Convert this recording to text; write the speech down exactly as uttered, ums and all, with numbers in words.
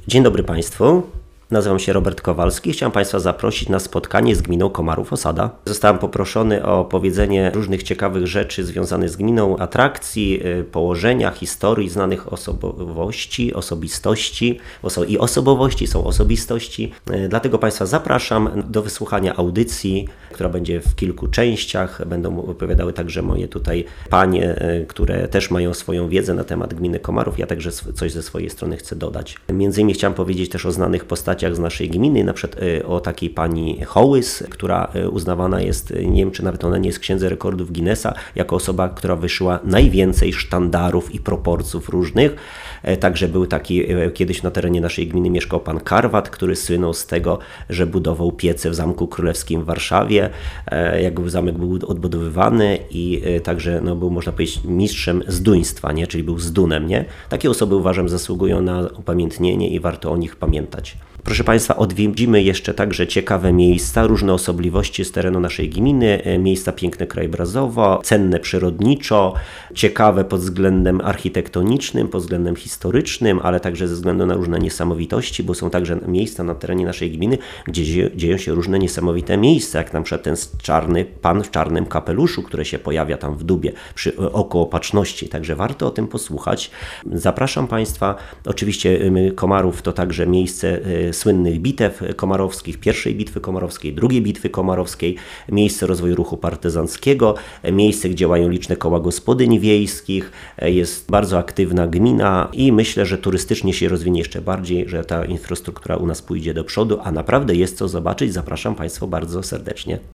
Dzień dobry Państwu. Nazywam się Robert Kowalski. Chciałem Państwa zaprosić na spotkanie z gminą Komarów-Osada. Zostałem poproszony o opowiedzenie różnych ciekawych rzeczy związanych z gminą, atrakcji, położenia, historii znanych osobowości, osobistości oso i osobowości są osobistości. Dlatego Państwa zapraszam do wysłuchania audycji, która będzie w kilku częściach. Będą opowiadały także moje tutaj panie, które też mają swoją wiedzę na temat gminy Komarów. Ja także coś ze swojej strony chcę dodać. Między innymi chciałem powiedzieć też o znanych postaciach z naszej gminy, na przykład o takiej pani Hołys, która uznawana jest, nie wiem czy nawet ona nie jest w księdze rekordów Guinnessa, jako osoba, która wyszyła najwięcej sztandarów i proporcjów różnych. Także był taki, kiedyś na terenie naszej gminy mieszkał pan Karwat, który słynął z tego, że budował piece w Zamku Królewskim w Warszawie, jak zamek był odbudowywany i także no, był, można powiedzieć, mistrzem zduństwa, nie? Czyli był zdunem. Nie? Takie osoby, uważam, zasługują na upamiętnienie i warto o nich pamiętać. Proszę Państwa, odwiedzimy jeszcze także ciekawe miejsca, różne osobliwości z terenu naszej gminy, miejsca piękne krajobrazowo, cenne przyrodniczo, ciekawe pod względem architektonicznym, pod względem historycznym, ale także ze względu na różne niesamowitości, bo są także miejsca na terenie naszej gminy, gdzie dzieją się różne niesamowite miejsca, jak na przykład ten czarny pan w czarnym kapeluszu, który się pojawia tam w Dubie przy Okołopatrzności, także warto o tym posłuchać. Zapraszam Państwa, oczywiście Komarów to także miejsce słynnych bitew komarowskich, pierwszej bitwy komarowskiej, drugiej bitwy komarowskiej, miejsce rozwoju ruchu partyzanckiego, miejsce, gdzie działają liczne koła gospodyń wiejskich, jest bardzo aktywna gmina i myślę, że turystycznie się rozwinie jeszcze bardziej, że ta infrastruktura u nas pójdzie do przodu, a naprawdę jest co zobaczyć. Zapraszam Państwa bardzo serdecznie.